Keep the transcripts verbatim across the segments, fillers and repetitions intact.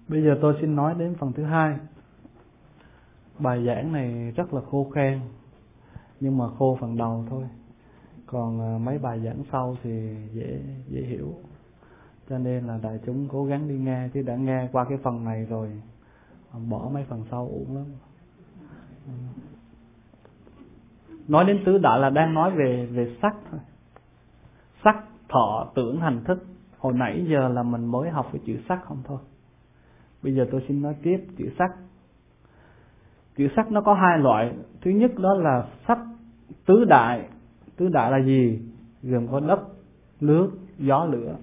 Bây giờ tôi xin nói đến phần thứ hai. Bài giảng này rất là khô khan, nhưng mà khô phần đầu thôi. Còn mấy bài giảng sau thì dễ dễ hiểu. Cho nên là đại chúng cố gắng đi nghe, chứ đã nghe qua cái phần này rồi bỏ mấy phần sau uổng lắm. Nói đến tứ đại là đang nói về về sắc thôi. Sắc, thọ, tưởng, hành, thức. Hồi nãy giờ là mình mới học cái chữ sắc không thôi. Bây giờ tôi xin nói tiếp chữ sắc. Chữ sắc nó có hai loại. Thứ nhất đó là sắc tứ đại. Tứ đại là gì? Gồm có đất, nước, gió, lửa.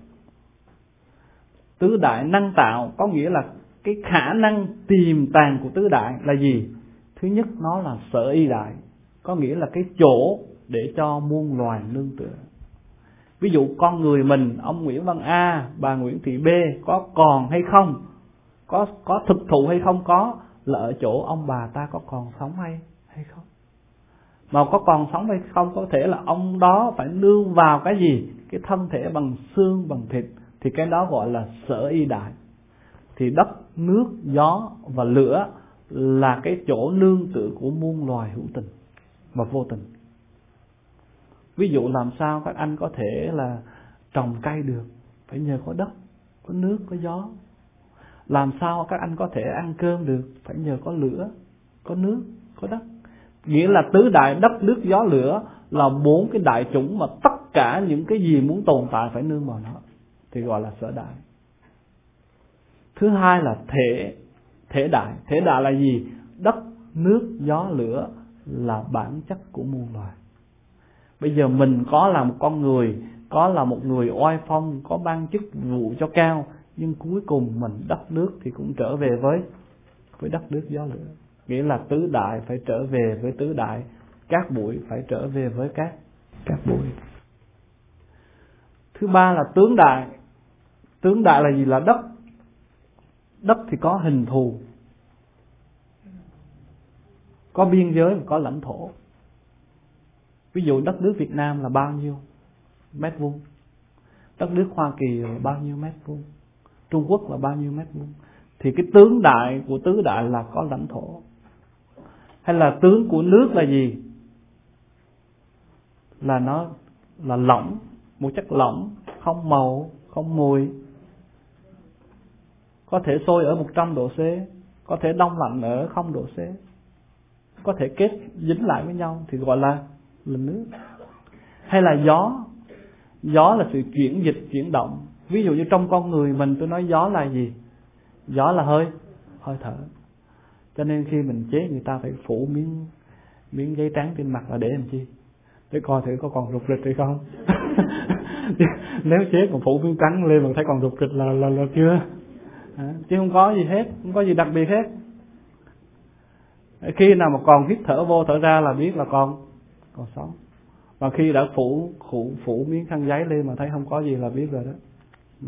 Tứ đại năng tạo có nghĩa là cái khả năng tiềm tàng của tứ đại là gì? Thứ nhất nó là sở y đại, có nghĩa là cái chỗ để cho muôn loài nương tựa. Ví dụ con người mình, ông Nguyễn Văn A, bà Nguyễn Thị B có còn hay không, có có thực thụ hay không có, là ở chỗ ông bà ta có còn sống hay hay không. Mà có còn sống hay không, có thể là ông đó phải nương vào cái gì? Cái thân thể bằng xương, bằng thịt, thì cái đó gọi là sở y đại. Thì đất, nước, gió và lửa là cái chỗ nương tựa của muôn loài hữu tình và vô tình. Ví dụ làm sao các anh có thể là trồng cây được? Phải nhờ có đất, có nước, có gió. Làm sao các anh có thể ăn cơm được? Phải nhờ có lửa, có nước, có đất. Nghĩa là tứ đại đất, nước, gió, lửa là bốn cái đại chủng mà tất cả những cái gì muốn tồn tại phải nương vào nó, thì gọi là sở đại. Thứ hai là thể, thể đại. Thể đại là gì? Đất, nước, gió, lửa là bản chất của muôn loài. Bây giờ mình có là một con người, có là một người oai phong, có ban chức vụ cho cao, nhưng cuối cùng mình đất nước thì cũng trở về với với đất nước gió lửa. Nghĩa là tứ đại phải trở về với tứ đại, các bụi phải trở về với các các bụi. Thứ ba là tướng đại. Tướng đại là gì? Là đất. Đất thì có hình thù, có biên giới và có lãnh thổ. Ví dụ đất nước Việt Nam là bao nhiêu mét vuông, đất nước Hoa Kỳ là bao nhiêu mét vuông, Trung Quốc là bao nhiêu mét vuông. Thì cái tướng đại của tứ đại là có lãnh thổ. Hay là tướng của nước là gì? Là nó là lỏng, một chất lỏng, không màu, không mùi, có thể sôi ở một trăm độ C, có thể đông lạnh ở không độ C, có thể kết dính lại với nhau thì gọi là là nước. Hay là gió. Gió là sự chuyển dịch, chuyển động. Ví dụ như trong con người mình, tôi nói gió là gì? Gió là hơi hơi thở. Cho nên khi mình chế, người ta phải phủ miếng miếng giấy trắng trên mặt là để làm chi? Để coi thử có còn rụt rịch hay không. Nếu chế còn phủ miếng trắng lên mà thấy còn rụt rịch là là, là chưa. À, chứ không có gì hết, không có gì đặc biệt hết. Khi nào mà còn hít thở vô thở ra là biết là còn còn sống. Và khi đã phủ phủ phủ miếng khăn giấy lên mà thấy không có gì là biết rồi đó. Ừ.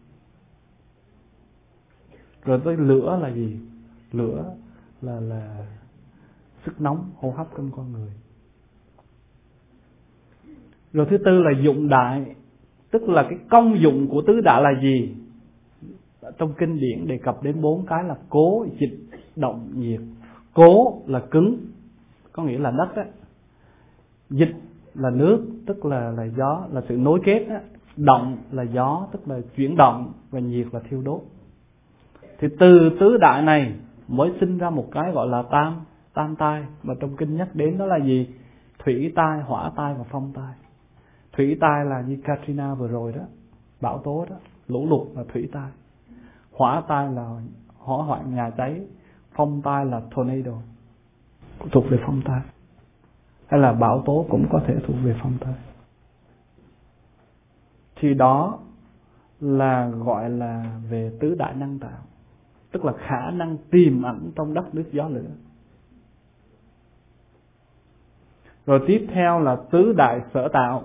Rồi tới lửa là gì? Lửa là là sức nóng hô hấp trong con người. Rồi thứ tư là dụng đại, tức là cái công dụng của tứ đại là gì? Trong kinh điển đề cập đến bốn cái là cố, dịch, động, nhiệt. Cố là cứng, có nghĩa là đất á. Dịch là nước, tức là là gió, là sự nối kết á. Động là gió, tức là chuyển động, và nhiệt là thiêu đốt. Thì từ tứ đại này mới sinh ra một cái gọi là tam tam tai, mà trong kinh nhắc đến đó là gì? Thủy tai, hỏa tai và phong tai. Thủy tai là như Katrina vừa rồi đó, bão tố đó, lũ lụt là thủy tai. Hỏa tai là hỏa hoạn nhà cháy. Phong tai là tornado, thuộc về phong tai. Hay là bão tố cũng có thể thuộc về phong tai. Thì đó là gọi là về tứ đại năng tạo, tức là khả năng tiềm ẩn trong đất nước gió lửa. Rồi tiếp theo là tứ đại sở tạo.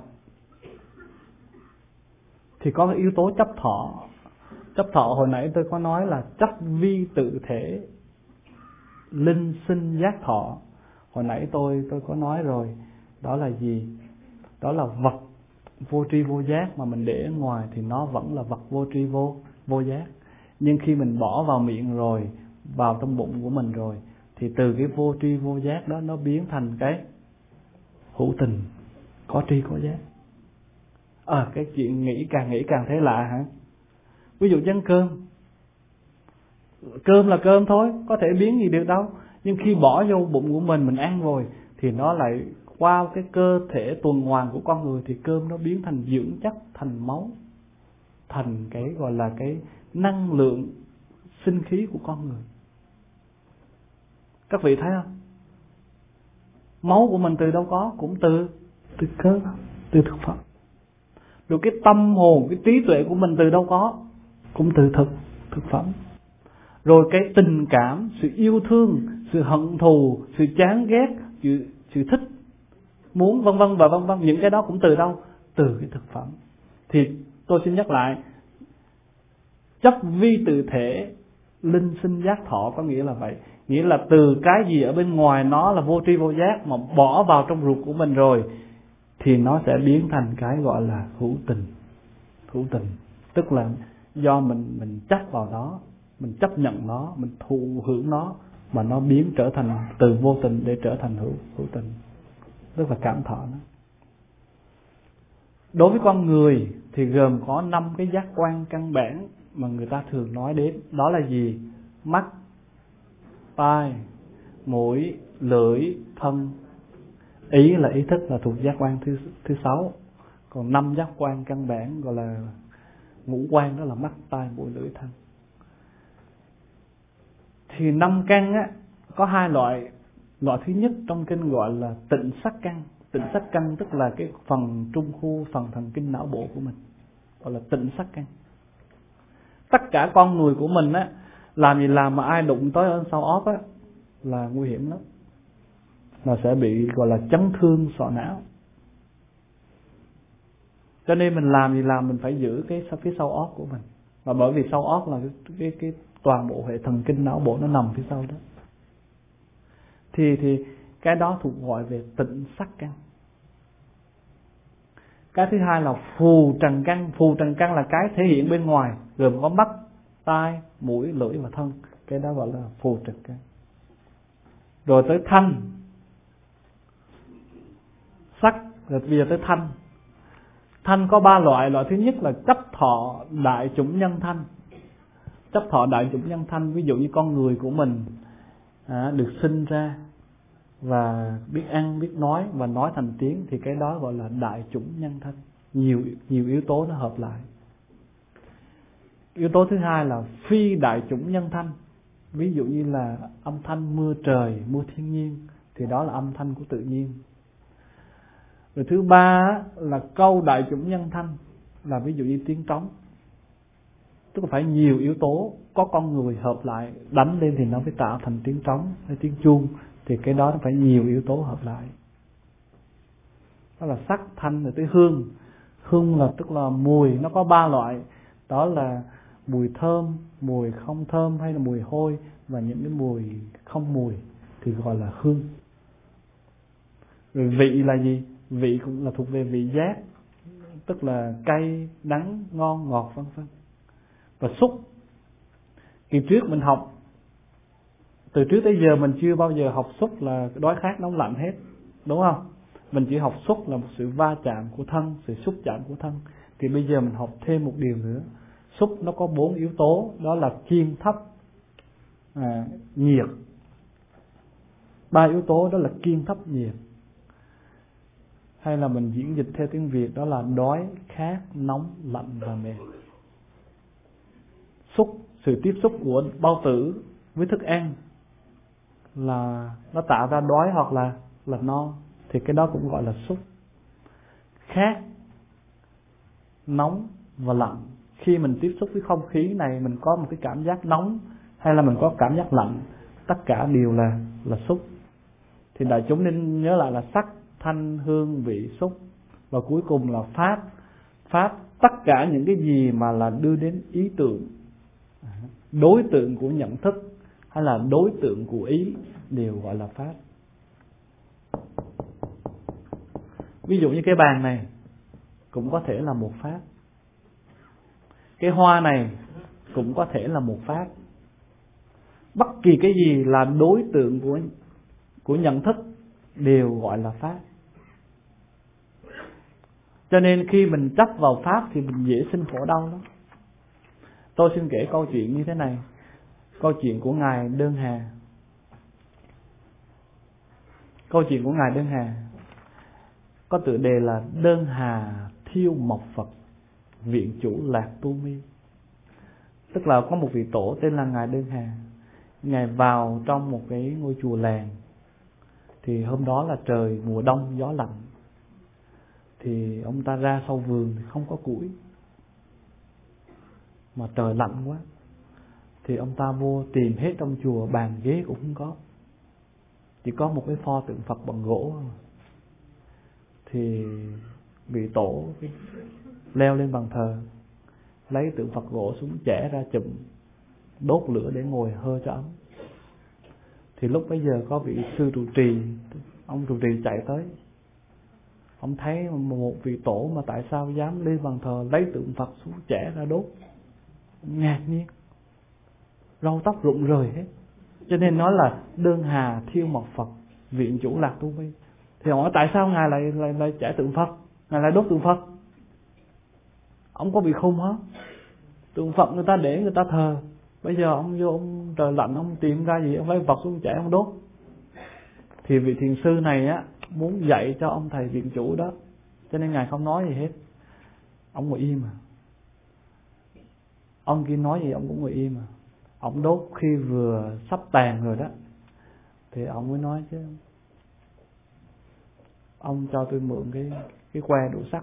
Thì có cái yếu tố chấp thọ. Chấp thọ hồi nãy tôi có nói là chấp vi tự thể, linh sinh giác thọ. Hồi nãy tôi tôi có nói rồi, đó là gì? Đó là vật vô tri vô giác, mà mình để ở ngoài thì nó vẫn là vật vô tri vô vô giác. Nhưng khi mình bỏ vào miệng rồi, vào trong bụng của mình rồi, thì từ cái vô tri vô giác đó nó biến thành cái hữu tình, có tri có giác. À, cái chuyện nghĩ càng nghĩ càng thấy lạ hả? Ví dụ chén cơm, cơm là cơm thôi, có thể biến gì được đâu. Nhưng khi bỏ vô bụng của mình, mình ăn rồi, thì nó lại qua cái cơ thể tuần hoàn của con người, thì cơm nó biến thành dưỡng chất, thành máu, thành cái gọi là cái năng lượng sinh khí của con người. Các vị thấy không? Máu của mình từ đâu có? Cũng từ từ cơm, từ thực phẩm. Rồi cái tâm hồn, cái trí tuệ của mình từ đâu có? Cũng từ thực thực phẩm. Rồi cái tình cảm, sự yêu thương, sự hận thù, sự chán ghét, sự, sự thích, muốn vân vân và vân vân, những cái đó cũng từ đâu? Từ cái thực phẩm. Thì tôi xin nhắc lại, chấp vi tự thể, linh sinh giác thọ có nghĩa là vậy. Nghĩa là từ cái gì ở bên ngoài nó là vô tri vô giác mà bỏ vào trong ruột của mình rồi, thì nó sẽ biến thành cái gọi là hữu tình. Hữu tình tức là do mình mình chấp vào đó, mình chấp nhận nó, mình thụ hưởng nó, mà nó biến trở thành từ vô tình để trở thành hữu hữu tình, tức là cảm thọ nó. Đối với con người thì gồm có năm cái giác quan căn bản mà người ta thường nói đến. Đó là gì? Mắt, tai, mũi, lưỡi, thân. Ý là ý thức, là thuộc giác quan thứ thứ sáu. Còn năm giác quan căn bản gọi là ngũ quan, đó là mắt, tai, mũi, lưỡi, thân. Thì năm căn á có hai loại. Loại thứ nhất trong kinh gọi là tịnh sắc căn. Tịnh sắc căn tức là cái phần trung khu, phần thần kinh não bộ của mình, gọi là tịnh sắc căn. Tất cả con người của mình á, làm gì làm mà ai đụng tới ở sau óc á là nguy hiểm lắm, là sẽ bị gọi là chấn thương sọ não. Cho nên mình làm gì làm mình phải giữ cái phía sau óc của mình. Và bởi vì sau óc là cái, cái, cái toàn bộ hệ thần kinh não bộ nó nằm phía sau đó. Thì thì cái đó thuộc gọi về tịnh sắc căn. Cái thứ hai là phù trần căn. Phù trần căn là cái thể hiện bên ngoài, gồm có mắt, tai, mũi, lưỡi và thân. Cái đó gọi là phù trần căn. Rồi tới thanh, sắc, rồi bây giờ tới thanh. Thanh có ba loại. Loại thứ nhất là chấp thọ đại chủng nhân thanh. Chấp thọ đại chủng nhân thanh, ví dụ như con người của mình à, được sinh ra và biết ăn, biết nói và nói thành tiếng, thì cái đó gọi là đại chủng nhân thanh. Nhiều nhiều yếu tố nó hợp lại. Yếu tố thứ hai là phi đại chủng nhân thanh. Ví dụ như là âm thanh mưa trời, mưa thiên nhiên, thì đó là âm thanh của tự nhiên. Rồi thứ ba là câu đại chủng nhân thanh, là ví dụ như tiếng trống. Tức là phải nhiều yếu tố, có con người hợp lại, đánh lên thì nó mới tạo thành tiếng trống hay tiếng chuông. Thì cái đó nó phải nhiều yếu tố hợp lại. Đó là sắc, thanh, rồi tới hương. Hương là tức là mùi, nó có ba loại. Đó là mùi thơm, mùi không thơm hay là mùi hôi, và những cái mùi không mùi thì gọi là hương. Rồi vị là gì? Vị cũng là thuộc về vị giác, tức là cay, đắng, ngon, ngọt vân vân. Và xúc, kỳ trước mình học, từ trước tới giờ mình chưa bao giờ học xúc là đói khát nóng lạnh hết, đúng không? Mình chỉ học xúc là một sự va chạm của thân, sự xúc chạm của thân. Thì bây giờ mình học thêm một điều nữa. Xúc nó có bốn yếu tố, đó là kiên, thấp, à, nhiệt. Ba yếu tố đó là kiên, thấp, nhiệt. Hay là mình diễn dịch theo tiếng Việt đó là đói, khát, nóng, lạnh và mệt. Xúc, sự tiếp xúc của bao tử với thức ăn là nó tạo ra đói hoặc là là no, thì cái đó cũng gọi là xúc. Khát, nóng và lạnh. Khi mình tiếp xúc với không khí này, mình có một cái cảm giác nóng hay là mình có cảm giác lạnh, tất cả đều là là xúc. Thì đại chúng nên nhớ lại là sắc, thanh, hương, vị, xúc. Và cuối cùng là pháp. Pháp, tất cả những cái gì mà là đưa đến ý tưởng, đối tượng của nhận thức hay là đối tượng của ý đều gọi là pháp. Ví dụ như cái bàn này cũng có thể là một pháp. Cái hoa này cũng có thể là một pháp. Bất kỳ cái gì là đối tượng của của nhận thức đều gọi là pháp. Cho nên khi mình chấp vào pháp thì mình dễ sinh khổ đau lắm. Tôi xin kể câu chuyện như thế này. Câu chuyện của Ngài Đơn Hà. Câu chuyện của Ngài Đơn Hà có tựa đề là Đơn Hà Thiêu Mộc Phật, Viện Chủ Lạc Tu Mi. Tức là có một vị tổ tên là Ngài Đơn Hà. Ngài vào trong một cái ngôi chùa làng. Thì hôm đó là trời mùa đông gió lạnh. Thì ông ta ra sau vườn thì không có củi, mà trời lạnh quá. Thì ông ta vô tìm hết trong chùa, bàn ghế cũng không có, chỉ có một cái pho tượng Phật bằng gỗ. Thì vị tổ leo lên bàn thờ, lấy tượng Phật gỗ xuống chẻ ra chụm, đốt lửa để ngồi hơi cho ấm. Thì lúc bấy giờ có vị sư trụ trì, ông trụ trì chạy tới. Ông thấy một vị tổ mà tại sao dám lên bàn thờ lấy tượng Phật xuống chẻ ra đốt. Ngạc nhiên, râu tóc rụng rời hết. Cho nên nói là Đơn Hà Thiêu Mộc Phật, Viện Chủ Lạc Tu Mi. Thì hỏi tại sao Ngài lại, lại, lại chẻ tượng Phật, Ngài lại đốt tượng Phật? Ông có bị khùng hả? Tượng Phật người ta để người ta thờ, bây giờ ông vô ông trời lạnh ông tìm ra gì, ông lấy Phật xuống chẻ ông đốt. Thì vị thiền sư này á muốn dạy cho ông thầy viện chủ đó, cho nên Ngài không nói gì hết. Ông ngồi im à. Ông kia nói gì ông cũng ngồi im à. Ông đốt khi vừa sắp tàn rồi đó, thì ông mới nói chứ, ông cho tôi mượn cái cái que đũa sắt.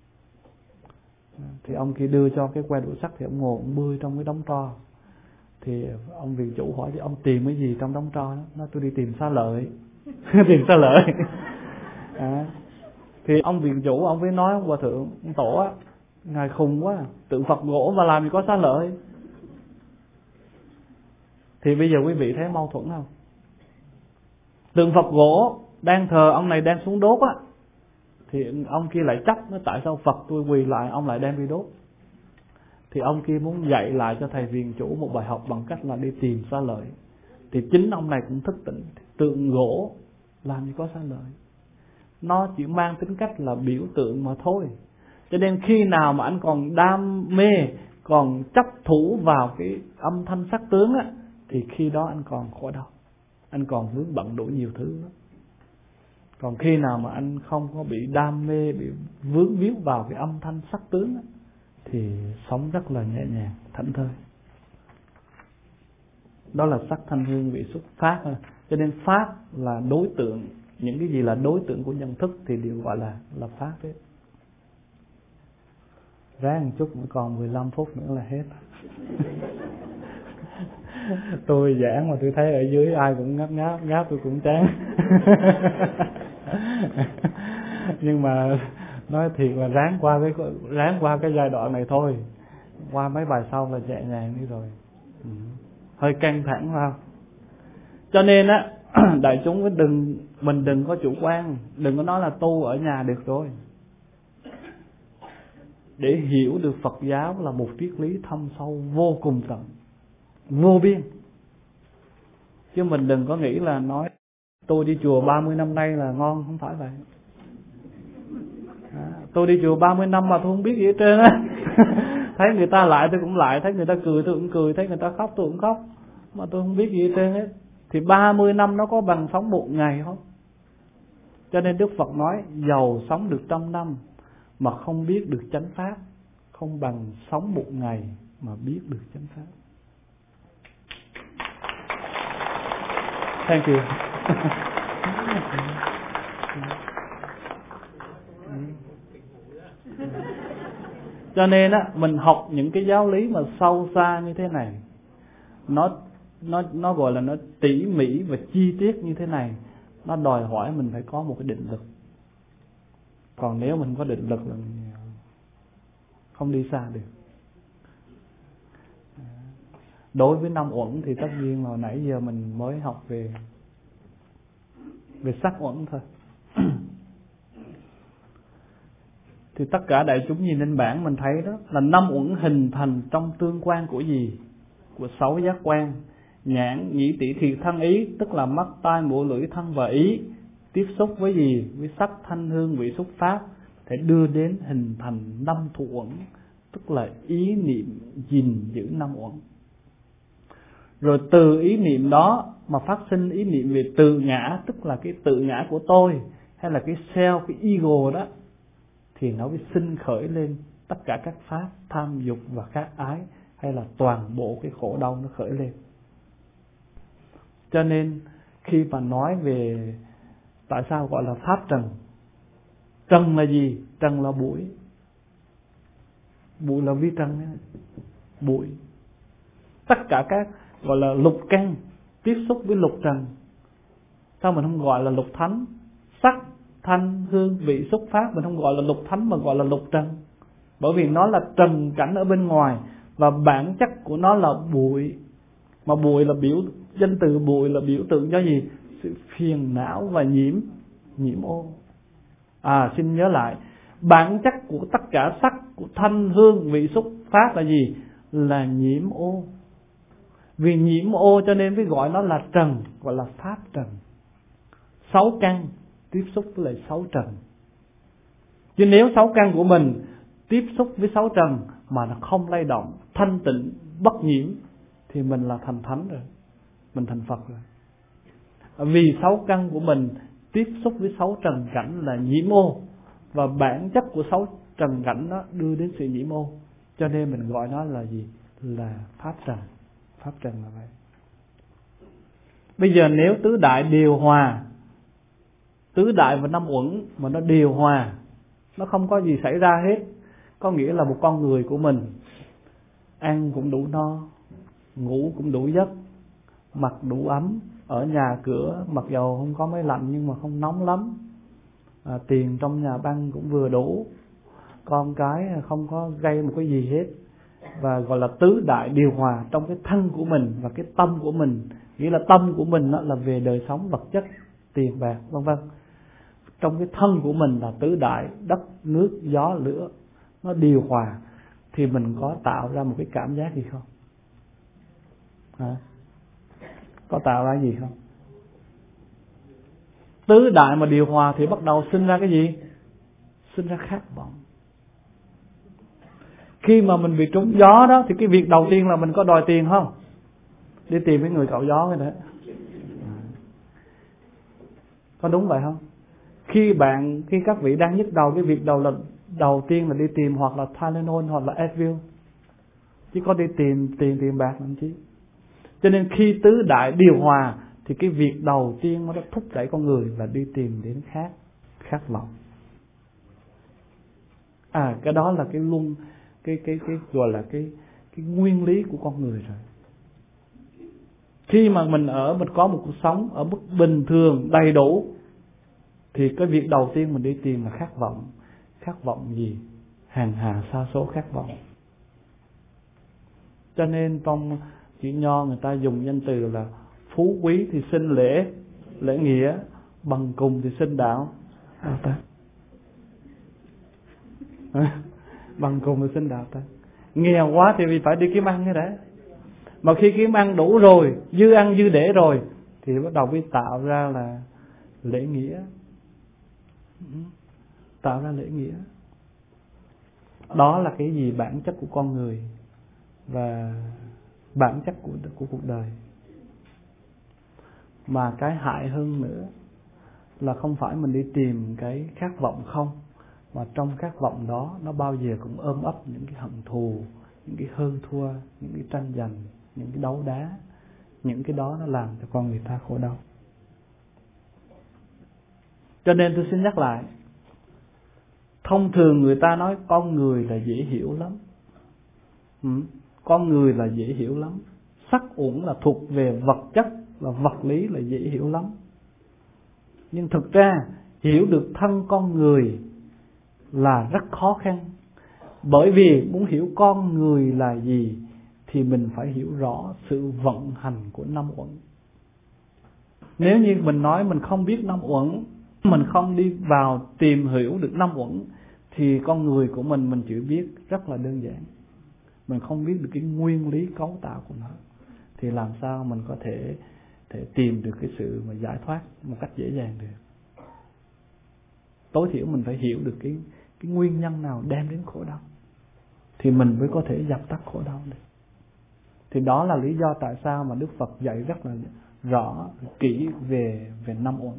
Thì ông kia đưa cho cái que đũa sắt, thì ông ngồi ông bươi trong cái đống tro. Thì ông viện chủ hỏi chứ ông tìm cái gì trong đống tro đó? Nói tôi đi tìm xá lợi. Tìm xá lợi. À, thì ông viện chủ ông mới nói ông hòa thượng, ông tổ á, Ngài khùng quá, tượng Phật gỗ mà làm gì có xá lợi. Thì bây giờ quý vị thấy mâu thuẫn không? Tượng Phật gỗ đang thờ, ông này đang xuống đốt á, thì ông kia lại trách nó tại sao Phật tôi quỳ lại ông lại đem đi đốt. Thì ông kia muốn dạy lại cho thầy viện chủ một bài học bằng cách là đi tìm xá lợi. Thì chính ông này cũng thức tỉnh. Tượng gỗ làm gì có xá lợi, nó chỉ mang tính cách là biểu tượng mà thôi. Cho nên khi nào mà anh còn đam mê, còn chấp thủ vào cái âm thanh sắc tướng á, thì khi đó anh còn khổ đau, anh còn vướng bận đủ nhiều thứ đó. Còn khi nào mà anh không có bị đam mê, bị vướng víu vào cái âm thanh sắc tướng á, thì sống rất là nhẹ nhàng, thảnh thơi. Đó là sắc thanh hương vị xúc pháp. Cho nên pháp là đối tượng, những cái gì là đối tượng của nhận thức thì đều gọi là là pháp hết. Ráng một chút nữa, còn mười lăm phút nữa là hết. Tôi giảng mà tôi thấy ở dưới ai cũng ngáp ngáp, ngáp tôi cũng chán. Nhưng mà nói thiệt là ráng qua cái ráng qua cái giai đoạn này thôi, qua mấy bài sau là nhẹ nhàng đi rồi. Ừ. Hơi căng thẳng vào. Cho nên á, đại chúng mình đừng mình đừng có chủ quan, đừng có nói là tu ở nhà được rồi. Để hiểu được Phật giáo là một triết lý thâm sâu vô cùng tận, vô biên. Chứ mình đừng có nghĩ là nói tôi đi chùa ba mươi năm nay là ngon, không phải vậy. À, tôi đi chùa ba mươi năm mà tôi không biết gì hết trơn á. Thấy người ta lại tôi cũng lại, thấy người ta cười tôi cũng cười, thấy người ta khóc tôi cũng khóc, mà tôi không biết gì hết trơn hết. Thì ba mươi năm nó có bằng sống một ngày không? Cho nên Đức Phật nói giàu sống được trăm năm mà không biết được chánh pháp, không bằng sống một ngày mà biết được chánh pháp. Thank you. Cho nên á, mình học những cái giáo lý mà sâu xa như thế này, nó nó nó gọi là nó tỉ mỉ và chi tiết như thế này, nó đòi hỏi mình phải có một cái định lực. Còn nếu mình có định lực là mình không đi xa được. Đối với năm uẩn thì tất nhiên là nãy giờ mình mới học về về sắc uẩn thôi. Thì tất cả đại chúng nhìn lên bảng mình thấy đó là năm uẩn hình thành trong tương quan của gì? của sáu giác quan: nhãn, nhĩ, tỷ, thiệt, thân, ý, tức là mắt, tai, mũi, lưỡi, thân và ý tiếp xúc với gì? Với sắc, thanh, hương, vị, xúc, pháp, để đưa đến hình thành năm thủ uẩn, tức là ý niệm gìn giữ năm uẩn. Rồi từ ý niệm đó mà phát sinh ý niệm về tự ngã, tức là cái tự ngã của tôi, hay là cái self, cái ego đó, thì nó mới sinh khởi lên tất cả các pháp tham dục và khát ái, hay là toàn bộ cái khổ đau nó khởi lên. Cho nên khi mà nói về tại sao gọi là pháp trần, trần là gì? Trần là bụi. Bụi là vi trần ấy. Bụi. Tất cả các gọi là lục căn tiếp xúc với lục trần. Sao mình không gọi là lục thánh? Sắc, thanh, hương, vị, xúc, pháp mình không gọi là lục thánh mà gọi là lục trần. Bởi vì nó là trần cảnh ở bên ngoài, và bản chất của nó là bụi. Mà bụi là biểu, danh từ bụi là biểu tượng cho gì? Sự phiền não và nhiễm, nhiễm ô. À, xin nhớ lại, bản chất của tất cả sắc, của thanh, hương, vị, xúc, pháp là gì? Là nhiễm ô. Vì nhiễm ô cho nên mới gọi nó là trần, gọi là pháp trần. Sáu căn tiếp xúc với lại sáu trần. Chứ nếu sáu căn của mình tiếp xúc với sáu trần mà nó không lay động, thanh tịnh, bất nhiễm, thì mình là thành thánh rồi, mình thành Phật rồi. Vì sáu căn của mình tiếp xúc với sáu trần cảnh là nhiễm ô, và bản chất của sáu trần cảnh đó đưa đến sự nhiễm ô, cho nên mình gọi nó là gì? Là pháp trần. Pháp trần là vậy. Bây giờ nếu tứ đại điều hòa, tứ đại và năm uẩn mà nó điều hòa, nó không có gì xảy ra hết, có nghĩa là một con người của mình ăn cũng đủ no, ngủ cũng đủ giấc, mặc đủ ấm, ở nhà cửa mặc dầu không có máy lạnh nhưng mà không nóng lắm, à, tiền trong nhà băng cũng vừa đủ, con cái không có gây một cái gì hết, và gọi là tứ đại điều hòa trong cái thân của mình và cái tâm của mình. Nghĩa là tâm của mình đó là về đời sống vật chất, tiền bạc vân vân. Trong cái thân của mình là tứ đại đất, nước, gió, lửa, nó điều hòa, thì mình có tạo ra một cái cảm giác gì không? Hả? Có tạo ra gì không? Tứ đại mà điều hòa thì bắt đầu sinh ra cái gì? Sinh ra khát vọng. Khi mà mình bị trúng gió đó, thì cái việc đầu tiên là mình có đòi tiền không? Đi tìm cái người cạo gió cái đó. Có đúng vậy không? Khi bạn, khi các vị đang nhức đầu, cái việc đầu là đầu tiên là đi tìm hoặc là Tylenol hoặc là Advil, chứ có đi tìm tiền tiền bạc làm chi. Cho nên khi tứ đại điều hòa thì cái việc đầu tiên nó thúc đẩy con người là đi tìm đến khát, khát vọng. À, cái đó là cái luôn cái cái cái gọi là cái cái nguyên lý của con người rồi. Khi mà mình ở mình có một cuộc sống ở mức bình thường đầy đủ, thì cái việc đầu tiên mình đi tìm là khát vọng. Khát vọng gì? Hàng hà sa số khát vọng. Cho nên trong chữ Nho người ta dùng danh từ là phú quý thì sinh lễ, lễ nghĩa, bằng cùng thì sinh đạo. Đạo ta. Bằng cùng thì sinh đạo ta. Nghèo quá thì phải đi kiếm ăn cái đấy. Mà khi kiếm ăn đủ rồi, dư ăn dư để rồi, thì bắt đầu mới tạo ra là lễ nghĩa. Tạo ra lễ nghĩa. Đó là cái gì? Bản chất của con người và bản chất của, của cuộc đời. Mà cái hại hơn nữa là không phải mình đi tìm cái khát vọng không, mà trong khát vọng đó nó bao giờ cũng ôm ấp những cái hận thù, những cái hơn thua, những cái tranh giành, những cái đấu đá. Những cái đó nó làm cho con người ta khổ đau. Cho nên tôi xin nhắc lại, thông thường người ta nói con người là dễ hiểu lắm. ừ, Con người là dễ hiểu lắm. Sắc uẩn là thuộc về vật chất, là vật lý, là dễ hiểu lắm. Nhưng thực ra hiểu được thân con người là rất khó khăn. Bởi vì muốn hiểu con người là gì thì mình phải hiểu rõ sự vận hành của năm uẩn. Nếu như mình nói mình không biết năm uẩn, mình không đi vào tìm hiểu được năm uẩn, thì con người của mình mình chỉ biết rất là đơn giản. mình không biết được cái nguyên lý cấu tạo của nó, thì làm sao mình có thể, thể tìm được cái sự mà giải thoát một cách dễ dàng được. Tối thiểu mình phải hiểu được cái, cái nguyên nhân nào đem đến khổ đau, thì mình mới có thể dập tắt khổ đau được. Thì đó là lý do tại sao mà Đức Phật dạy rất là rõ, kỹ về, về năm uẩn.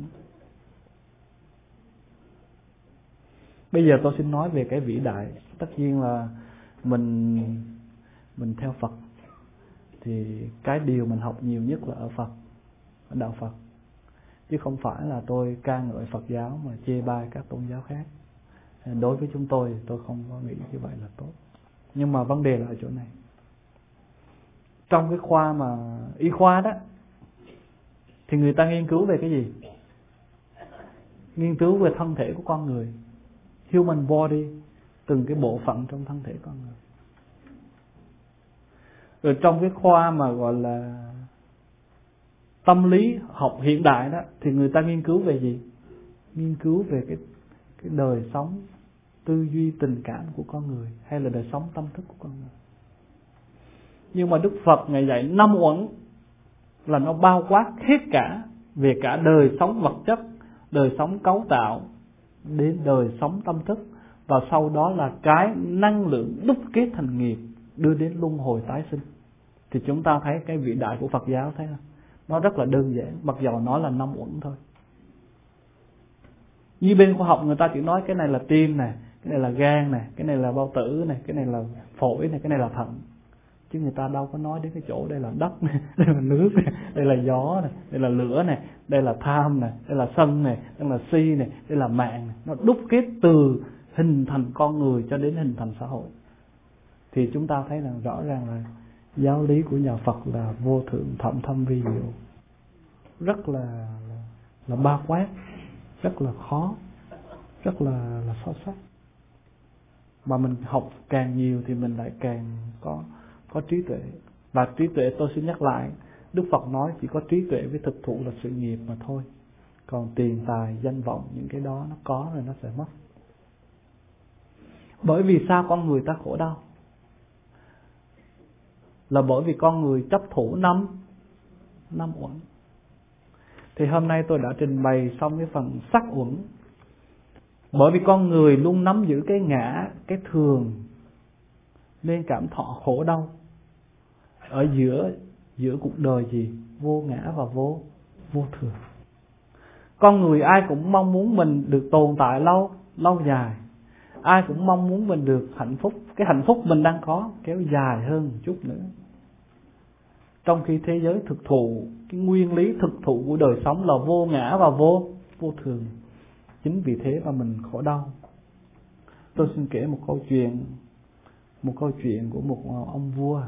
Bây giờ tôi xin nói về cái vĩ đại. Tất nhiên là mình mình theo Phật, thì cái điều mình học nhiều nhất là ở Phật, ở đạo Phật, chứ không phải là tôi ca ngợi Phật giáo mà chê bai các tôn giáo khác. Đối với chúng tôi, tôi không có nghĩ như vậy là tốt. Nhưng mà vấn đề là ở chỗ này. Trong cái khoa mà y khoa đó, thì người ta nghiên cứu về cái gì? Nghiên cứu về thân thể của con người, human body, từng cái bộ phận trong thân thể con người. Rồi trong cái khoa mà gọi là tâm lý học hiện đại đó, thì người ta nghiên cứu về gì? Nghiên cứu về cái, cái đời sống, tư duy, tình cảm của con người, hay là đời sống tâm thức của con người. Nhưng mà Đức Phật Ngài dạy năm uẩn là nó bao quát hết cả, về cả đời sống vật chất, đời sống cấu tạo, đến đời sống tâm thức, và sau đó là cái năng lượng đúc kết thành nghiệp đưa đến luân hồi tái sinh. Thì chúng ta thấy cái vĩ đại của Phật giáo, thấy không? Nó rất là đơn giản, mặc dầu nó là năm uẩn thôi. Như bên khoa học người ta chỉ nói cái này là tim này, cái này là gan này, cái này là bao tử này, cái này là phổi này, cái này là thận. Chứ người ta đâu có nói đến cái chỗ đây là đất này, đây là nước này, đây là gió này, đây là lửa này, đây là tham này, đây là sân này, đây là si này, đây là mạng này. Nó đúc kết từ hình thành con người cho đến hình thành xã hội. Thì chúng ta thấy rằng rõ ràng là giáo lý của nhà Phật là vô thượng thậm thâm vi diệu, rất là, là, là bao quát, rất là khó, rất là, là sâu sắc. Mà mình học càng nhiều thì mình lại càng có có trí tuệ. Và trí tuệ, tôi xin nhắc lại, Đức Phật nói chỉ có trí tuệ với thực thụ là sự nghiệp mà thôi. Còn tiền tài, danh vọng, những cái đó nó có rồi nó sẽ mất. Bởi vì sao con người ta khổ đau? Là bởi vì con người chấp thủ năm năm uẩn. Thì hôm nay tôi đã trình bày xong cái phần sắc uẩn. Bởi vì con người luôn nắm giữ cái ngã, cái thường, nên cảm thọ khổ đau ở giữa giữa cuộc đời gì? Vô ngã và vô vô thường. Con người ai cũng mong muốn mình được tồn tại lâu lâu dài, ai cũng mong muốn mình được hạnh phúc, cái hạnh phúc mình đang có kéo dài hơn một chút nữa. Trong khi thế giới thực thụ, cái nguyên lý thực thụ của đời sống là vô ngã và vô vô thường. Chính vì thế mà mình khổ đau. Tôi xin kể một câu chuyện, một câu chuyện của một ông vua.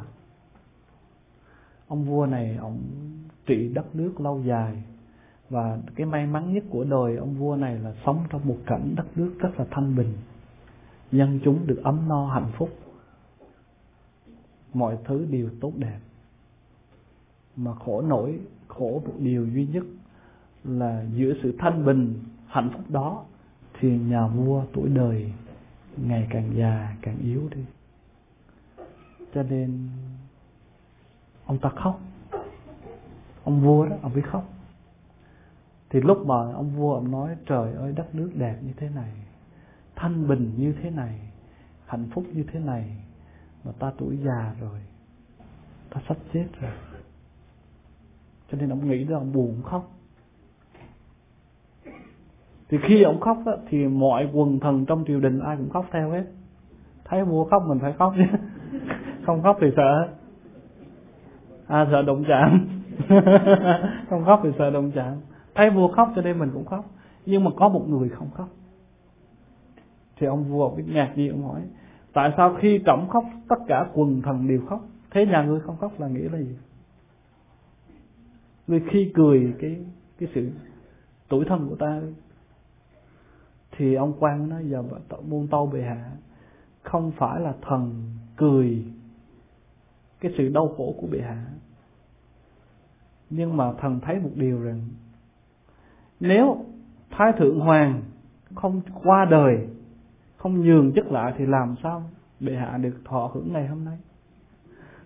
Ông vua này, ông trị đất nước lâu dài, và cái may mắn nhất của đời ông vua này là sống trong một cảnh đất nước rất là thanh bình, dân chúng được ấm no hạnh phúc, mọi thứ đều tốt đẹp. Mà khổ nổi, khổ một điều duy nhất là giữa sự thanh bình, hạnh phúc đó, thì nhà vua tuổi đời ngày càng già, càng yếu đi. Cho nên ông ta khóc. Ông vua đó, ông mới khóc. Thì lúc mà ông vua ông nói trời ơi, đất nước đẹp như thế này, thanh bình như thế này, hạnh phúc như thế này, mà ta tuổi già rồi, ta sắp chết rồi. Cho nên ông nghĩ ra, ông buồn, ông khóc. Thì khi ông khóc đó, thì mọi quần thần trong triều đình ai cũng khóc theo hết. Thấy vua khóc mình phải khóc chứ. Không khóc thì sợ. À, sợ đụng chạm. Không khóc thì sợ đụng chạm. Thấy vua khóc cho nên mình cũng khóc. Nhưng mà có một người không khóc. Thì ông vua biết ngạc nhiên, ông hỏi tại sao khi trẫm khóc tất cả quần thần đều khóc, thế nhà ngươi không khóc là nghĩa là gì? Vì khi cười cái cái sự tủi thân của ta. Thì ông quan nói giờ muôn tâu bệ hạ, không phải là thần cười cái sự đau khổ của bệ hạ, nhưng mà thần thấy một điều rằng nếu Thái Thượng Hoàng không qua đời, không nhường chức lại, thì làm sao bệ hạ được thọ hưởng ngày hôm nay?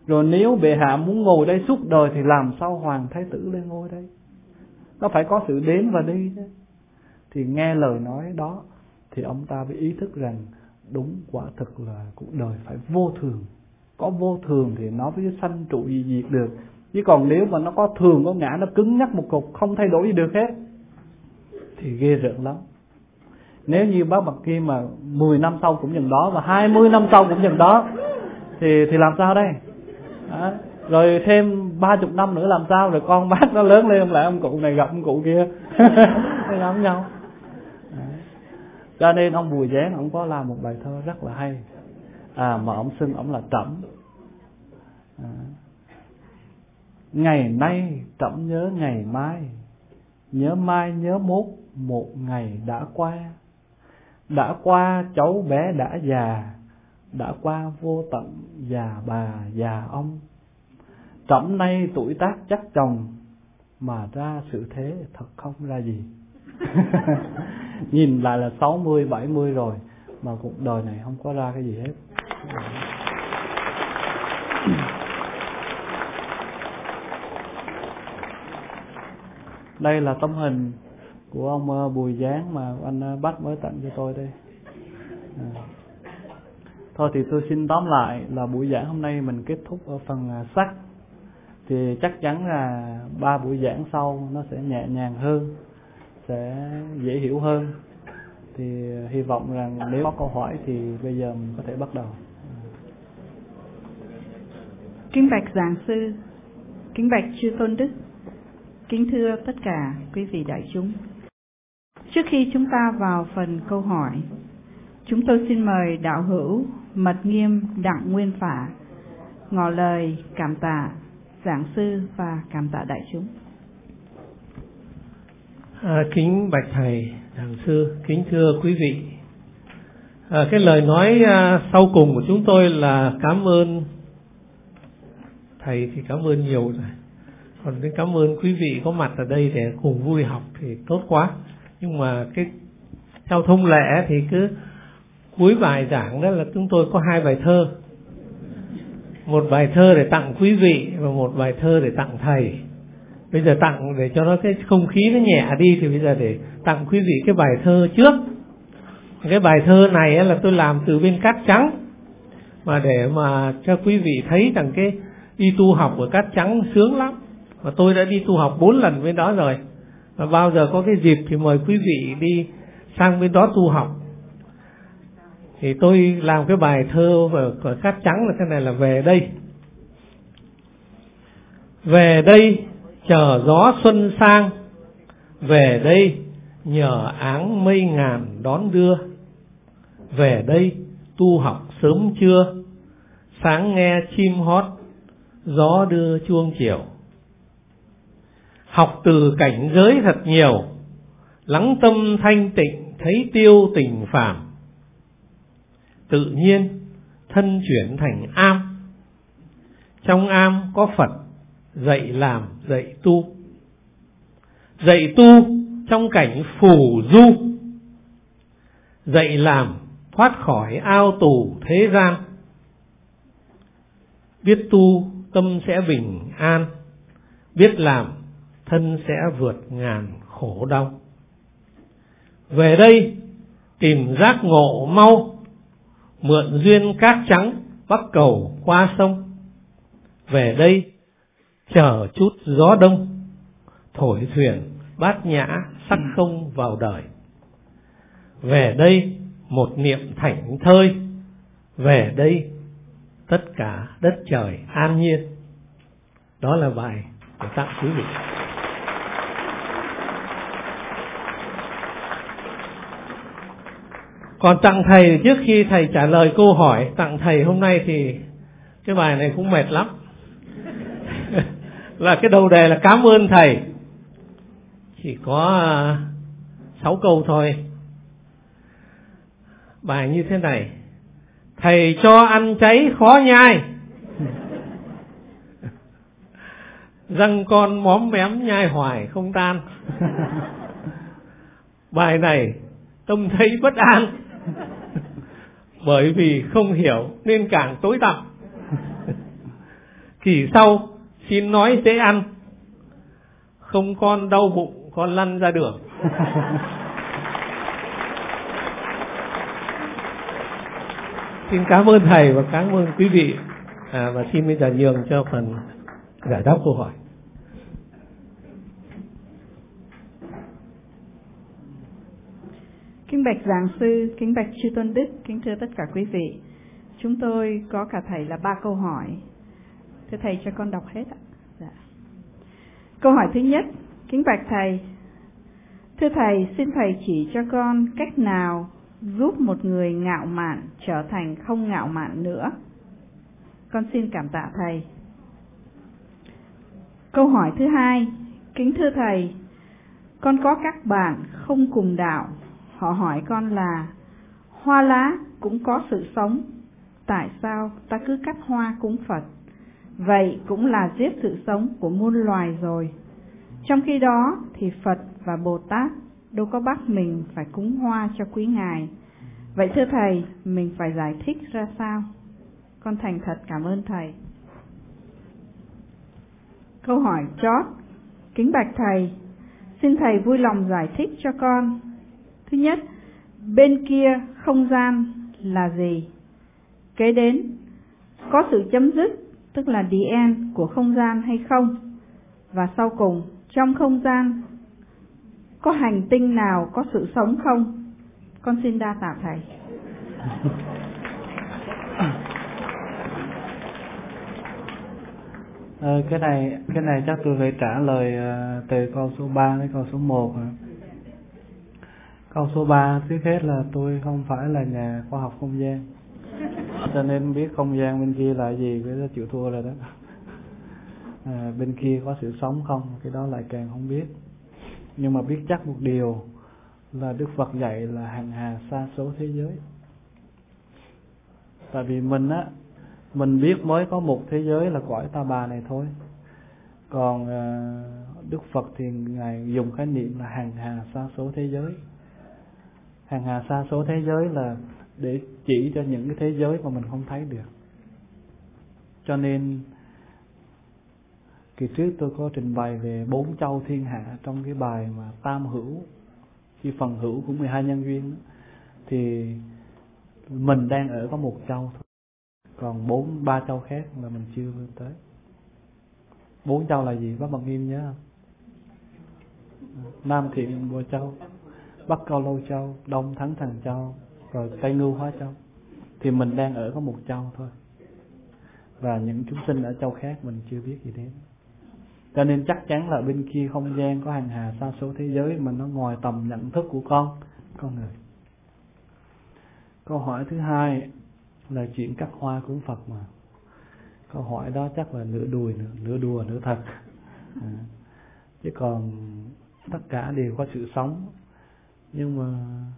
Rồi nếu bệ hạ muốn ngồi đây suốt đời thì làm sao hoàng thái tử lên ngôi đây? Nó phải có sự đến và đi chứ. Thì nghe lời nói đó thì ông ta mới ý thức rằng đúng, quả thực là cuộc đời phải vô thường. Có vô thường thì nó mới sanh trụ gì diệt được. Chứ còn nếu mà nó có thường có ngã, nó cứng nhắc một cục, không thay đổi gì được hết, thì ghê rợn lắm. Nếu như bác Bạc Kim mà mười năm sau cũng như đó, và hai mươi năm sau cũng như đó, Thì thì làm sao đây? Đó. Rồi thêm ba chục năm nữa làm sao? Rồi con bác nó lớn lên lại ông cụ này gặp ông cụ kia nó giống nhau. Đó. Cho nên ông Bùi Giáng ông có làm một bài thơ rất là hay, à, mà ông xưng ông là Trẫm. À. Ngày nay Trẫm nhớ ngày mai, nhớ mai nhớ mốt, một ngày đã qua. Đã qua cháu bé đã già, đã qua vô tận già bà già ông. Trẫm nay tuổi tác chắc chồng, mà ra sự thế thật không ra gì. Nhìn lại là sáu mươi bảy mươi rồi, mà cuộc đời này không có ra cái gì hết. Đây là tấm hình của ông Bùi Giáng mà anh Bách mới tặng cho tôi đây. À. Thôi thì tôi xin tóm lại là buổi giảng hôm nay mình kết thúc ở phần sắc. Thì chắc chắn là ba buổi giảng sau nó sẽ nhẹ nhàng hơn, sẽ dễ hiểu hơn. Thì hy vọng rằng nếu có câu hỏi thì bây giờ mình có thể bắt đầu. Kính bạch giảng sư, kính bạch chư tôn đức, kính thưa tất cả quý vị đại chúng. Trước khi chúng ta vào phần câu hỏi, chúng tôi xin mời đạo hữu Mật Nghiêm Đặng Nguyên Phả ngỏ lời cảm tạ giảng sư và cảm tạ đại chúng. À, kính bạch thầy giảng sư, kính thưa quý vị. À, cái lời nói à, sau cùng của chúng tôi là cảm ơn thầy thì cảm ơn nhiều rồi. Còn cái cảm ơn quý vị có mặt ở đây để cùng vui học thì tốt quá. Nhưng mà cái theo thông lệ thì cứ cuối bài giảng đó là chúng tôi có hai bài thơ. Một bài thơ để tặng quý vị và một bài thơ để tặng thầy. Bây giờ tặng để cho nó cái không khí nó nhẹ đi thì bây giờ để tặng quý vị cái bài thơ trước. Cái bài thơ này là tôi làm từ bên Cát Trắng, mà để mà cho quý vị thấy rằng cái đi tu học ở Cát Trắng sướng lắm. Và tôi đã đi tu học bốn lần bên đó rồi. Và bao giờ có cái dịp thì mời quý vị đi sang bên đó tu học. Thì tôi làm cái bài thơ của Cát Trắng là cái này là về đây. Về đây chờ gió xuân sang, về đây nhờ áng mây ngàn đón đưa. Về đây tu học sớm trưa, sáng nghe chim hót, gió đưa chuông chiều. Học từ cảnh giới thật nhiều, lắng tâm thanh tịnh thấy tiêu tình phàm. Tự nhiên thân chuyển thành am, trong am có Phật dạy làm dạy tu. Dạy tu trong cảnh phù du, dạy làm thoát khỏi ao tù thế gian. Biết tu tâm sẽ bình an, biết làm thân sẽ vượt ngàn khổ đau. Về đây tìm giác ngộ mau, mượn duyên Cát Trắng bắc cầu qua sông. Về đây chờ chút gió đông, thổi thuyền bát nhã sắc không vào đời. Về đây một niệm thảnh thơi, về đây tất cả đất trời an nhiên. Đó là bài của tặng quý vị. Còn tặng thầy, trước khi thầy trả lời câu hỏi, tặng thầy hôm nay thì cái bài này cũng mệt lắm. Là cái đầu đề là cảm ơn thầy. Chỉ có sáu câu thôi. Bài như thế này: thầy cho ăn cháy khó nhai, răng con móm mém nhai hoài không tan. Bài này tâm thấy bất an, bởi vì không hiểu nên càng tối tăm. Kỳ sau xin nói dễ ăn, không con đau bụng con lăn ra đường. Xin cảm ơn thầy và cảm ơn quý vị, à, và xin bây giờ nhường cho phần giải đáp câu hỏi. Kính bạch giảng sư, kính bạch chư tôn đức, kính thưa tất cả quý vị. Chúng tôi có cả thầy là ba câu hỏi. Thưa thầy cho con đọc hết ạ. Dạ. Câu hỏi thứ nhất, kính bạch thầy. Thưa thầy, xin thầy chỉ cho con cách nào giúp một người ngạo mạn trở thành không ngạo mạn nữa. Con xin cảm tạ thầy. Câu hỏi thứ hai, kính thưa thầy, con có các bạn không cùng đạo. Họ hỏi con là hoa lá cũng có sự sống, tại sao ta cứ cắt hoa cúng Phật? Vậy cũng là giết sự sống của muôn loài rồi. Trong khi đó thì Phật và Bồ Tát đâu có bắt mình phải cúng hoa cho quý ngài. Vậy thưa thầy, mình phải giải thích ra sao? Con thành thật cảm ơn thầy. Câu hỏi chót, kính bạch thầy, xin thầy vui lòng giải thích cho con. Thứ nhất, bên kia không gian là gì? Kế đến, có sự chấm dứt, tức là the end của không gian hay không? Và sau cùng, trong không gian có hành tinh nào có sự sống không? Con xin đa tạ thầy. Ờ, cái này cái này chắc tôi phải trả lời uh, từ câu số ba đến câu số một. Câu số ba, trước hết là tôi không phải là nhà khoa học không gian, cho nên biết không gian bên kia là gì, cái đó chịu thua rồi đó. À, bên kia có sự sống không, cái đó lại càng không biết. Nhưng mà biết chắc một điều là Đức Phật dạy là hàng hà sa số thế giới. Tại vì mình á, mình biết mới có một thế giới là cõi Ta Bà này thôi. Còn uh, Đức Phật thì Ngài dùng khái niệm là hàng hà sa số thế giới. Hàng hà sa số thế giới là để chỉ cho những cái thế giới mà mình không thấy được. Cho nên kỳ trước tôi có trình bày về bốn châu thiên hạ trong cái bài mà tam hữu, khi phần hữu của mười hai nhân duyên, thì mình đang ở có một châu thôi, còn bốn ba châu khác là mình chưa vươn tới. Bốn châu là gì? Bác Bằng Nghiêm nhớ không? Nam Thiện Bồ Châu, Bắc Cao Lâu Châu, Đông Thắng Thần Châu, rồi Tây Ngưu Hóa Châu. Thì mình đang ở có một châu thôi, và những chúng sinh ở châu khác mình chưa biết gì đến. Cho nên chắc chắn là bên kia không gian có hàng hà sa số thế giới mà nó ngoài tầm nhận thức của con con người. Câu hỏi thứ hai là chuyện cắt hoa cúng Phật mà. Câu hỏi đó chắc là nửa đùi, nửa, nửa đùa, nửa thật. À, chứ còn tất cả đều có sự sống. Nhưng mà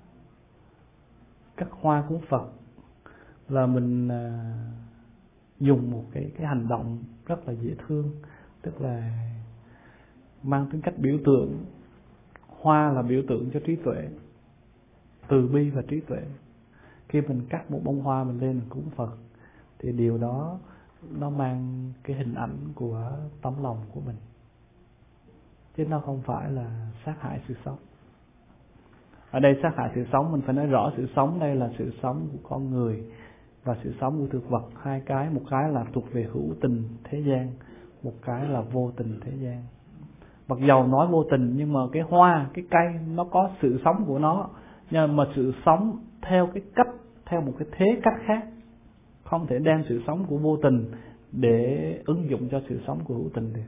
cắt hoa cúng Phật là mình à, dùng một cái cái hành động rất là dễ thương, tức là mang tính cách biểu tượng. Hoa là biểu tượng cho trí tuệ, từ bi và trí tuệ. Khi mình cắt một bông hoa mình lên mình cúng Phật thì điều đó nó mang cái hình ảnh của tấm lòng của mình, chứ nó không phải là sát hại sự sống. Ở đây sát hại sự sống, mình phải nói rõ sự sống đây là sự sống của con người và sự sống của thực vật. Hai cái, một cái là thuộc về hữu tình thế gian, một cái là vô tình thế gian. Mặc dầu nói vô tình nhưng mà cái hoa, cái cây nó có sự sống của nó, nhưng mà sự sống theo cái cách, theo một cái thế cách khác. Không thể đem sự sống của vô tình để ứng dụng cho sự sống của hữu tình được.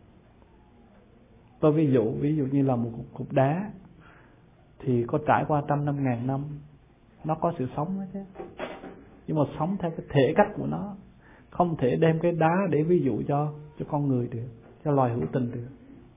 Tôi ví dụ, ví dụ như là một cục, cục đá thì có trải qua trăm năm ngàn năm, nó có sự sống đó chứ. Nhưng mà sống theo cái thể cách của nó, không thể đem cái đá để ví dụ cho cho con người được, cho loài hữu tình được.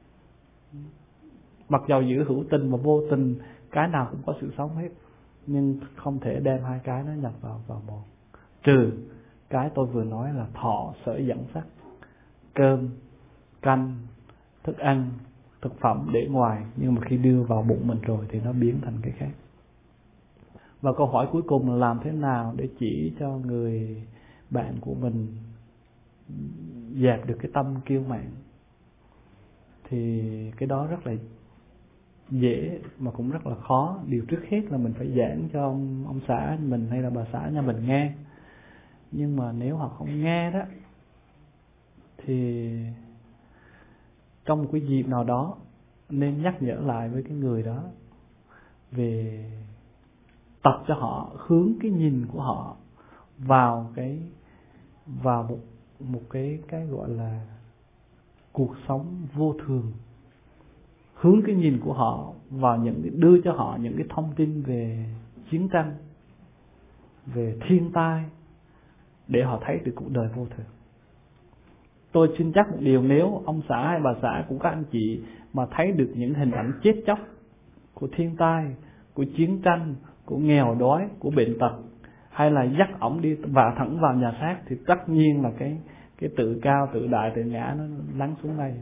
Mặc dầu giữa hữu tình và vô tình cái nào cũng có sự sống hết, nhưng không thể đem hai cái nó nhập vào vào một. Trừ cái tôi vừa nói là thọ sở dẫn sắc, cơm, canh, thức ăn, thực phẩm để ngoài, nhưng mà khi đưa vào bụng mình rồi thì nó biến thành cái khác. Và câu hỏi cuối cùng là làm thế nào để chỉ cho người bạn của mình dẹp được cái tâm kiêu mạn. Thì cái đó rất là dễ mà cũng rất là khó. Điều trước hết là mình phải giảng cho ông, ông xã mình hay là bà xã nhà mình nghe. Nhưng mà nếu họ không nghe đó, thì trong một cái dịp nào đó nên nhắc nhở lại với cái người đó về, tập cho họ hướng cái nhìn của họ vào cái vào một một cái cái gọi là cuộc sống vô thường, hướng cái nhìn của họ vào những cái, đưa cho họ những cái thông tin về chiến tranh, về thiên tai, để họ thấy được cuộc đời vô thường. Tôi xin chắc một điều, nếu ông xã hay bà xã của các anh chị mà thấy được những hình ảnh chết chóc của thiên tai, của chiến tranh, của nghèo đói, của bệnh tật, hay là dắt ổng đi vạ thẳng vào nhà xác, thì tất nhiên là cái cái tự cao, tự đại, tự ngã nó lắng xuống ngay,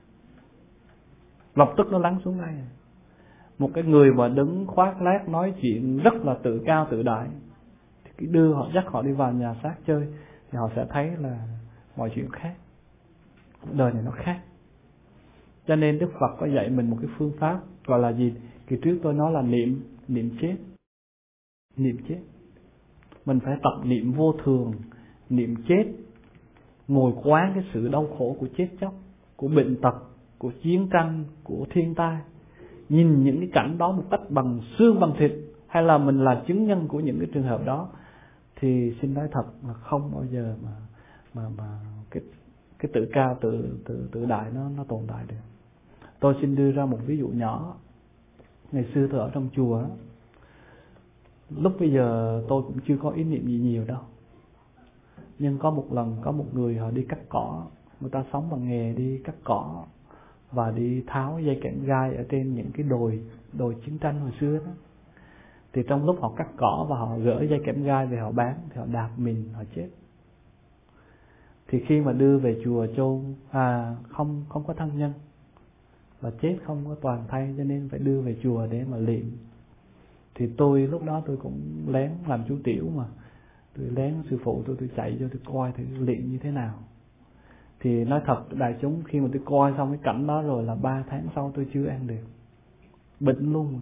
lập tức nó lắng xuống ngay. Một cái người mà đứng khoác lác nói chuyện rất là tự cao tự đại, thì cái đưa họ, dắt họ đi vào nhà xác chơi, thì họ sẽ thấy là mọi chuyện khác, cuộc đời này nó khác. Cho nên Đức Phật có dạy mình một cái phương pháp gọi là gì? Kỳ trước tôi nói là niệm niệm chết. Niệm chết. Mình phải tập niệm vô thường, niệm chết, ngồi quán cái sự đau khổ của chết chóc, của bệnh tật, của chiến tranh, của thiên tai. Nhìn những cái cảnh đó một cách bằng xương bằng thịt, hay là mình là chứng nhân của những cái trường hợp đó, thì xin nói thật là không bao giờ mà mà mà cái cái tự cao tự tự tự đại nó nó tồn tại được. Tôi xin đưa ra một ví dụ nhỏ. Ngày xưa tôi ở trong chùa, lúc bây giờ tôi cũng chưa có ý niệm gì nhiều đâu, nhưng có một lần có một người họ đi cắt cỏ, người ta sống bằng nghề đi cắt cỏ và đi tháo dây kẽm gai ở trên những cái đồi đồi chiến tranh hồi xưa đó. Thì trong lúc họ cắt cỏ và họ gỡ dây kẽm gai về họ bán, thì họ đạp mình, họ chết. Thì khi mà đưa về chùa chôn, à không không có thân nhân và chết không có toàn thây, cho nên phải đưa về chùa để mà luyện. Thì tôi lúc đó tôi cũng lén làm chú tiểu mà, tôi lén sư phụ tôi tôi chạy vô tôi coi thử luyện như thế nào. Thì nói thật đại chúng, khi mà tôi coi xong cái cảnh đó rồi là ba tháng sau tôi chưa ăn được, bệnh luôn.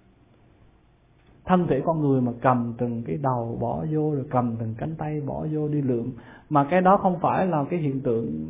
Thân thể con người mà cầm từng cái đầu bỏ vô, rồi cầm từng cánh tay bỏ vô đi lượm, mà cái đó không phải là cái hiện tượng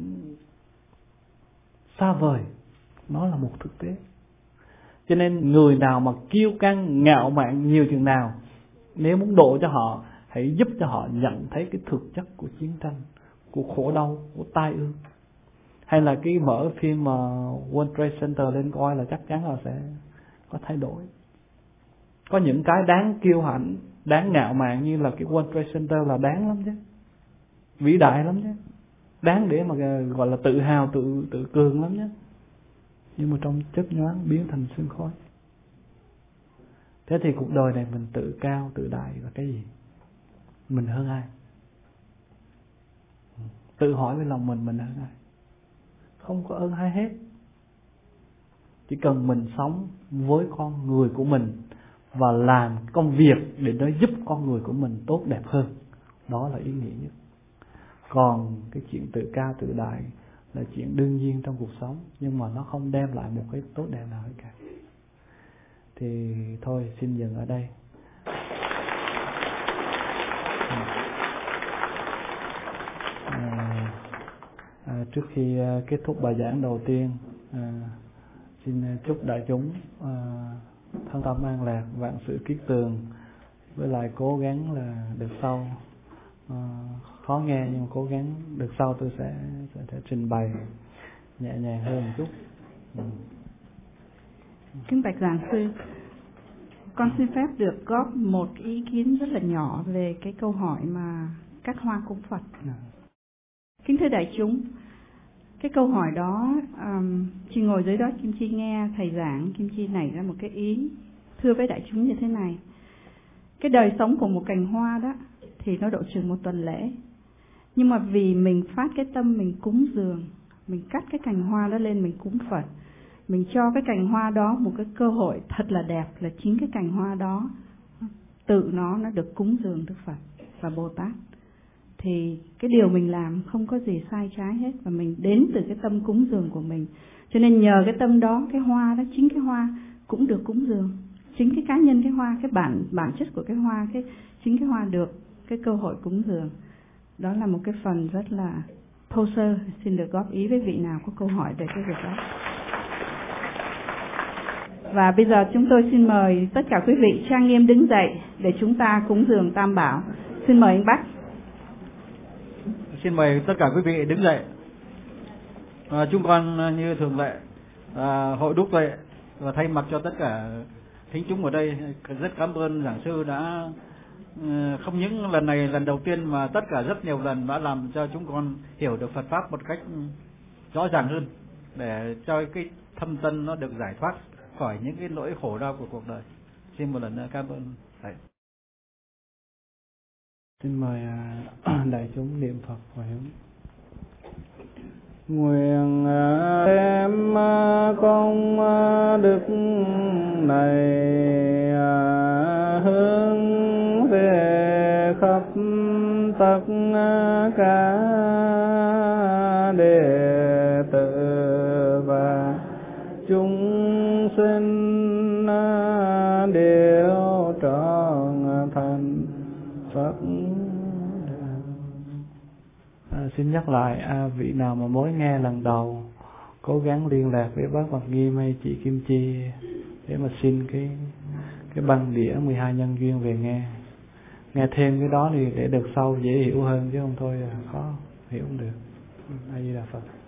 xa vời, nó là một thực tế. Cho nên người nào mà kiêu căng ngạo mạn nhiều chừng nào, nếu muốn độ cho họ, hãy giúp cho họ nhận thấy cái thực chất của chiến tranh, của khổ đau, của tai ương. Hay là cái mở phim mà World Trade Center lên coi là chắc chắn là sẽ có thay đổi. Có những cái đáng kiêu hãnh, đáng ngạo mạn như là cái World Trade Center là đáng lắm chứ, vĩ đại lắm chứ, đáng để mà gọi là tự hào, tự tự cường lắm chứ. Nhưng mà trong chớp nhoáng biến thành sương khói. Thế thì cuộc đời này mình tự cao, tự đại là cái gì? Mình hơn ai? Tự hỏi với lòng mình, mình hơn ai? Không có ơn ai hết. Chỉ cần mình sống với con người của mình và làm công việc để nó giúp con người của mình tốt đẹp hơn, đó là ý nghĩa nhất. Còn cái chuyện tự cao tự đại là chuyện đương nhiên trong cuộc sống, nhưng mà nó không đem lại một cái tốt đẹp nào hết cả. Thì thôi xin dừng ở đây. À, à, trước khi kết thúc bài giảng đầu tiên, à, xin chúc đại chúng à, thân tâm an lạc, vạn sự kiết tường, với lại cố gắng là được sau. À, khó nghe nhưng mà cố gắng được sau tôi sẽ, sẽ, sẽ trình bày nhẹ nhàng hơn một chút. Ừ. Kính bạch giảng sư, con xin phép được góp một ý kiến rất là nhỏ về cái câu hỏi mà cắt hoa cúng Phật. À. Kính thưa đại chúng, cái câu hỏi đó, um, Chi ngồi dưới đó Kim Chi nghe thầy giảng, Kim Chi nảy ra một cái ý thưa với đại chúng như thế này. Cái đời sống của một cành hoa đó thì nó độ chừng một tuần lễ. Nhưng mà vì mình phát cái tâm mình cúng dường, mình cắt cái cành hoa đó lên mình cúng Phật, mình cho cái cành hoa đó một cái cơ hội thật là đẹp, là chính cái cành hoa đó tự nó nó được cúng dường Đức Phật và Bồ Tát. thì cái điều mình làm không có gì sai trái hết, và mình đến từ cái tâm cúng dường của mình. Cho nên nhờ cái tâm đó, cái hoa đó, chính cái hoa cũng được cúng dường, chính cái cá nhân cái hoa, cái bản bản chất của cái hoa, cái chính cái hoa được cái cơ hội cúng dường. Đó là một cái phần rất là thô sơ, xin được góp ý với vị nào có câu hỏi về cái việc đó. Và bây giờ chúng tôi xin mời tất cả quý vị trang nghiêm đứng dậy để chúng ta cúng dường Tam Bảo. Xin mời anh Bách. Xin mời tất cả quý vị đứng dậy. À, chúng con như thường lệ, à, hội Đúc Tuệ và thay mặt cho tất cả thính chúng ở đây rất cảm ơn giảng sư đã không những lần này lần đầu tiên mà tất cả rất nhiều lần đã làm cho chúng con hiểu được Phật pháp một cách rõ ràng hơn, để cho cái thâm tâm nó được giải thoát khỏi những cái nỗi khổ đau của cuộc đời. Xin một lần nữa cảm ơn thầy. Xin mời đại chúng niệm Phật và hướng. Nguyện đem công đức này hướng về khắp tất cả đệ tử và chúng sinh đều trọn thành Phật. À, xin nhắc lại, à, vị nào mà mới nghe lần đầu cố gắng liên lạc với bác Bạch Nghiêm hay chị Kim Chi để mà xin cái cái băng đĩa mười hai nhân duyên về nghe. Nghe thêm cái đó thì để được sau dễ hiểu hơn, chứ không thôi là khó hiểu không được. A Di Đà Phật.